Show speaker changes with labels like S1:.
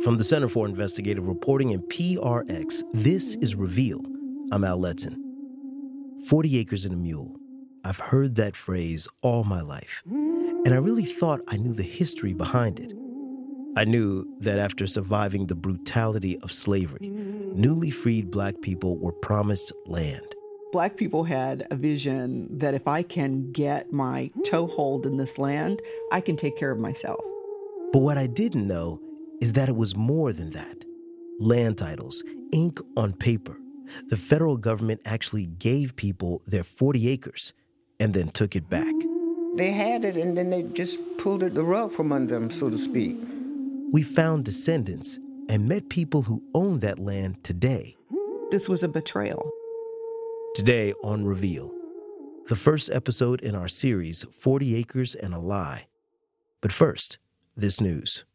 S1: From the Center for Investigative Reporting and PRX, this is Reveal. I'm Al Letson. 40 acres and a mule. I've heard that phrase all my life, and I really thought I knew the history behind it. I knew that after surviving the brutality of slavery, newly freed Black people were promised land.
S2: Black people had a vision that if I can get my toehold in this land, I can take care of myself.
S1: But what I didn't know is that it was more than that. Land titles, ink on paper. The federal government actually gave people their 40 acres and then took it back.
S3: They had it and then they just pulled the rug from under them, so to speak.
S1: We found descendants and met people who own that land today.
S2: This was a betrayal.
S1: Today on Reveal, the first episode in our series, 40 Acres and a Lie. But first, this news.